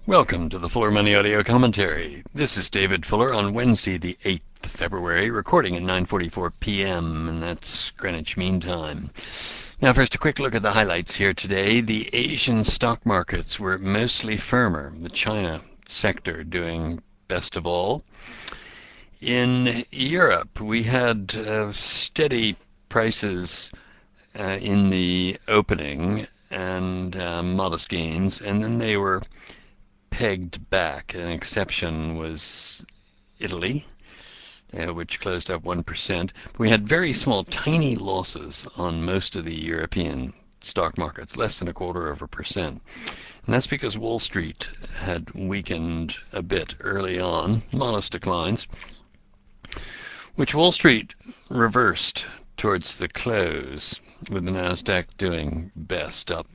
Welcome to the Fuller Money Audio Commentary. This is David Fuller on Wednesday, the 8th February, recording at 9:44 p.m., and that's Greenwich Mean Time. Now, first, a quick look at the highlights here today. The Asian stock markets were mostly firmer, the China sector doing best of all. In Europe, we had steady prices in the opening and modest gains, and then they were pegged back. An exception was Italy, which closed up 1%. We had very small, tiny losses on most of the European stock markets, less than 1/4%. And that's because Wall Street had weakened a bit early on, modest declines, which Wall Street reversed towards the close, with the Nasdaq doing best, up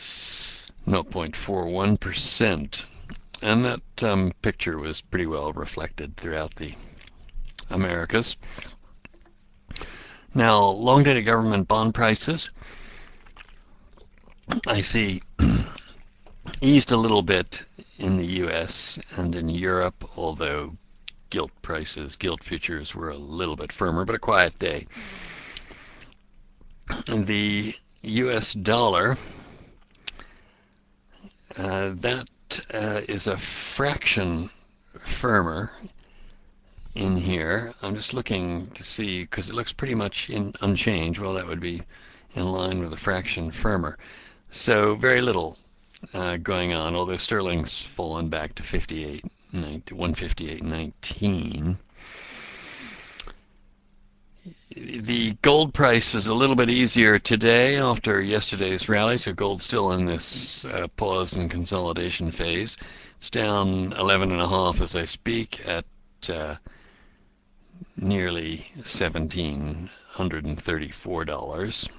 0.41%. And that picture was pretty well reflected throughout the Americas. Now, long-dated government bond prices, I see, eased a little bit in the U.S. and in Europe, although gilt futures were a little bit firmer, but a quiet day. The U.S. dollar, that is a fraction firmer in here. I'm just looking to see, because it looks pretty much unchanged. Well, that would be in line with a fraction firmer. So very little going on, although sterling's fallen back to 158.19. The gold price is a little bit easier today after yesterday's rally, so gold's still in this pause and consolidation phase. It's down 11.5 as I speak at nearly $1,734.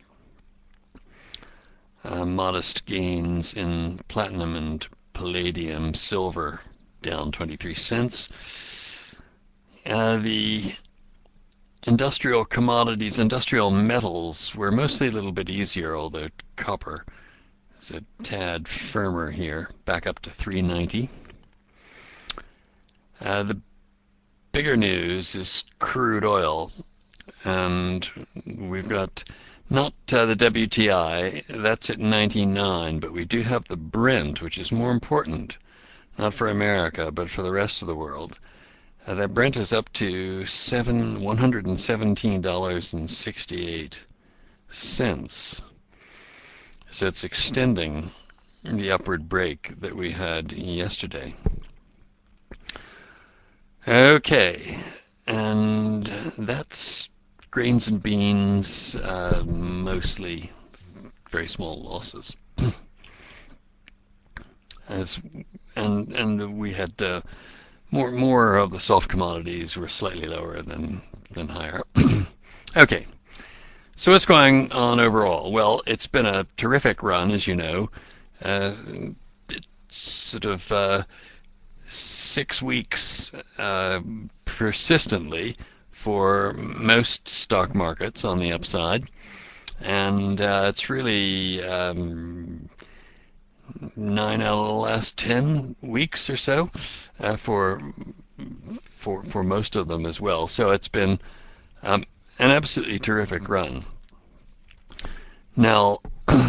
Modest gains in platinum and palladium, silver down 23 cents. The industrial commodities, industrial metals were mostly a little bit easier, although copper is a tad firmer here, back up to 390. The bigger news is crude oil, and we've got not the WTI, that's at 99, but we do have the Brent, which is more important, not for America, but for the rest of the world. That Brent is up to $117.68. So it's extending the upward break that we had yesterday. Okay, and that's grains and beans, mostly very small losses. And we had more of the soft commodities were slightly lower than higher. Okay, so what's going on overall? Well, it's been a terrific run, as you know. It's sort of 6 weeks persistently for most stock markets on the upside, and it's really 9 out of the last 10 weeks or so for most of them as well. So it's been an absolutely terrific run. Now,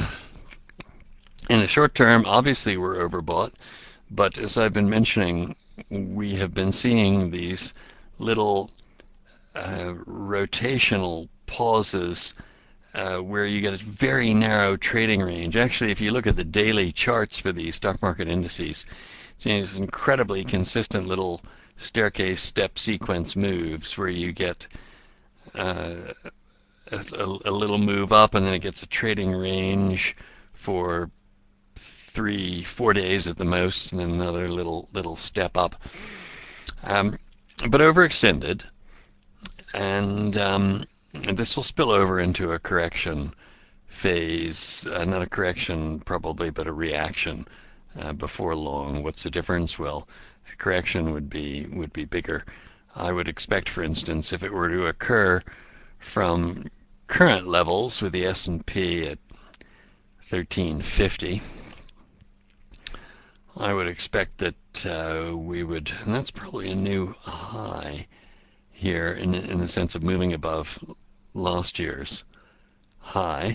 in the short term, obviously we're overbought, but as I've been mentioning, we have been seeing these little rotational pauses where you get a very narrow trading range. Actually, if you look at the daily charts for these stock market indices, it's incredibly consistent little staircase step sequence moves where you get a little move up and then it gets a trading range for 3-4 days at the most, and then another little step up. But overextended, and this will spill over into a correction phase, not a correction probably, but a reaction before long. What's the difference? Well, a correction would be bigger. I would expect, for instance, if it were to occur from current levels with the S&P at 1350, I would expect that we would, and that's probably a new high here in the sense of moving above last year's high.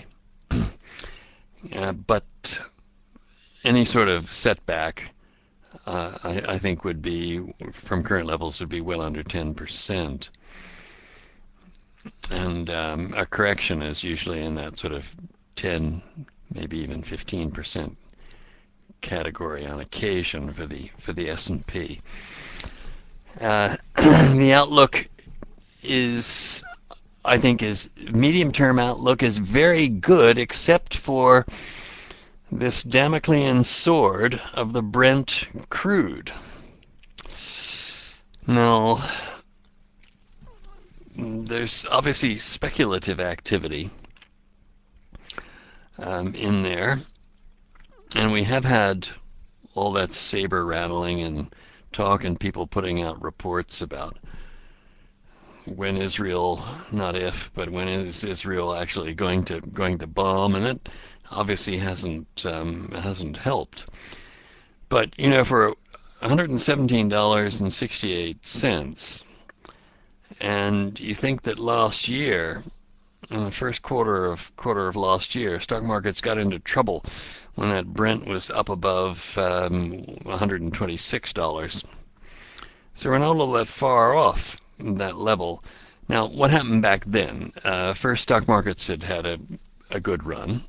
But any sort of setback, I think, would be from current levels would be well under 10%, and a correction is usually in that sort of 10, maybe even 15% category on occasion for the S&P. The outlook is, I think, is medium-term outlook is very good, except for this Damoclean sword of the Brent crude. Now, there's obviously speculative activity in there, and we have had all that saber rattling and talk and people putting out reports about when Israel, not if, but when is Israel actually going to bomb, and it obviously hasn't helped. But for $117.68, and you think that last year, in the first quarter of last year, stock markets got into trouble when that Brent was up above $126. So we're not all that far off that level. Now, what happened back then? First, stock markets had a good run.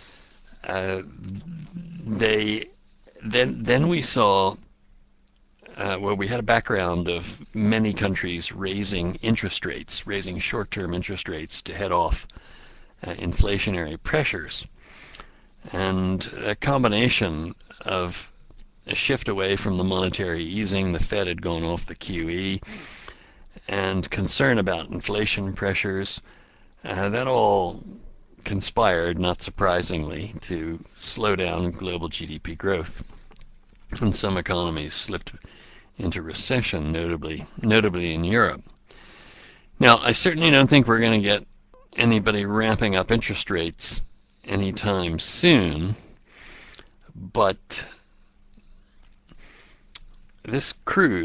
Then we saw, we had a background of many countries raising interest rates, raising short-term interest rates to head off inflationary pressures. And a combination of a shift away from the monetary easing, the Fed had gone off the QE, and concern about inflation pressures, that all conspired, not surprisingly, to slow down global GDP growth. And some economies slipped into recession, notably in Europe. Now, I certainly don't think we're going to get anybody ramping up interest rates anytime soon, but this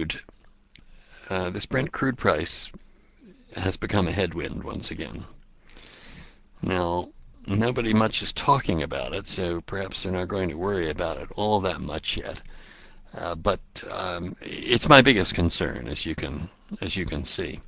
Brent crude price has become a headwind once again. Now, nobody much is talking about it, so perhaps they're not going to worry about it all that much yet. But it's my biggest concern, as you can see.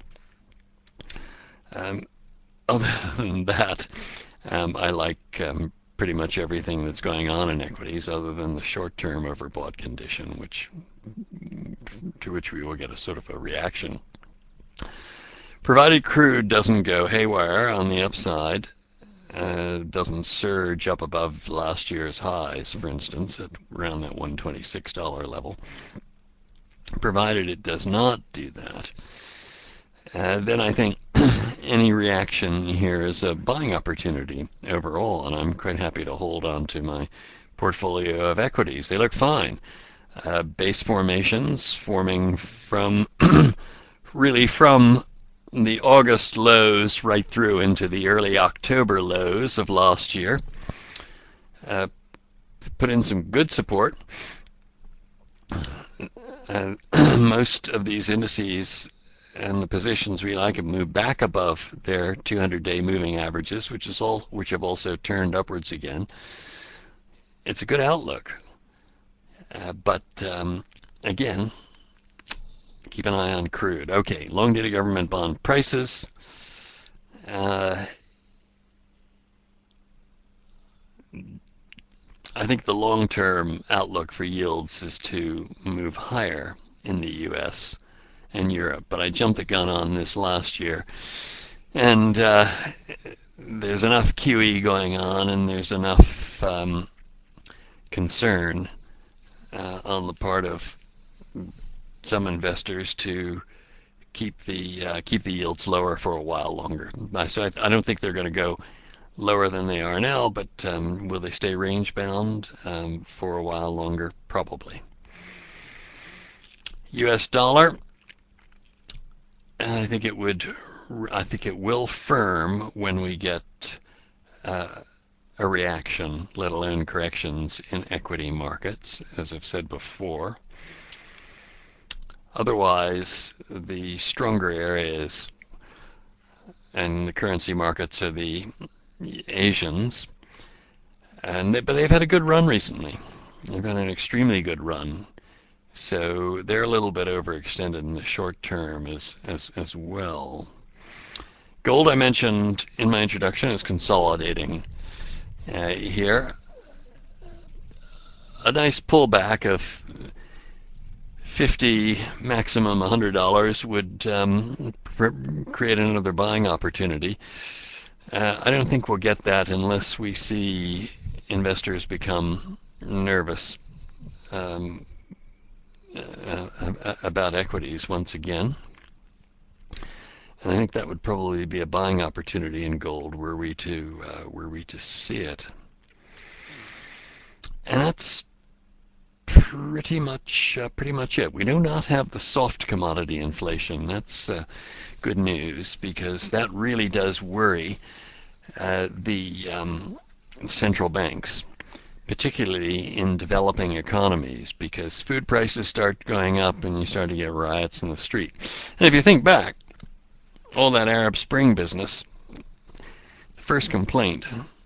Other than that, I like pretty much everything that's going on in equities, other than the short-term overbought condition, to which we will get a sort of a reaction. Provided crude doesn't go haywire on the upside, doesn't surge up above last year's highs, for instance, at around that $126 level. Provided it does not do that, then I think any reaction here is a buying opportunity overall, and I'm quite happy to hold on to my portfolio of equities. They look fine. Base formations forming from really from the August lows right through into the early October lows of last year. Put in some good support. Most of these indices and the positions we like have moved back above their 200-day moving averages, which have also turned upwards again. It's a good outlook, but again, keep an eye on crude. Okay, long-dated government bond prices. I think the long-term outlook for yields is to move higher in the U.S. and Europe, but I jumped the gun on this last year, and there's enough QE going on, and there's enough concern on the part of some investors to keep the yields lower for a while longer. So I don't think they're going to go lower than they are now, but will they stay range bound for a while longer? Probably. U.S. dollar. I think it will firm when we get a a reaction, let alone corrections in equity markets, as I've said before. Otherwise, the stronger areas and the currency markets are the Asians, but they've had a good run recently. They've had an extremely good run, so they're a little bit overextended in the short term as well. Gold, I mentioned in my introduction, is consolidating here. A nice pullback of $50, maximum $100 would create another buying opportunity. I don't think we'll get that unless we see investors become nervous about equities once again. And I think that would probably be a buying opportunity in gold were we to see it. And that's pretty much it. We do not have the soft commodity inflation. That's good news, because that really does worry the central banks, particularly in developing economies, because food prices start going up and you start to get riots in the street. And if you think back, all that Arab Spring business, the first complaint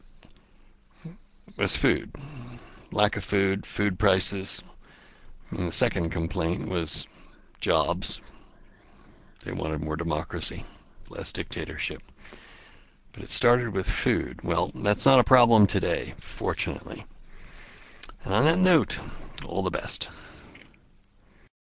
was food. Lack of food, food prices. And the second complaint was jobs. They wanted more democracy, less dictatorship. But it started with food. Well, that's not a problem today, fortunately. And on that note, all the best.